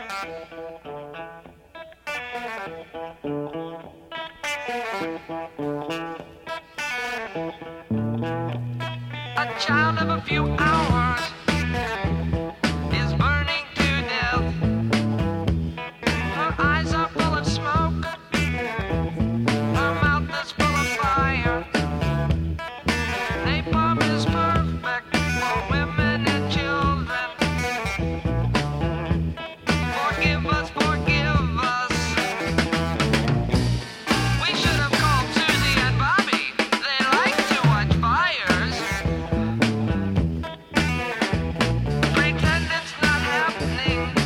A child of a few hours is burning to death. Her eyes are full of smoke. Her mouth is full of fire. Napalm is perfect for women and children. Forgive us, forgive us. We should have called Susie and Bobby. They like to watch fires. Pretend it's not happening.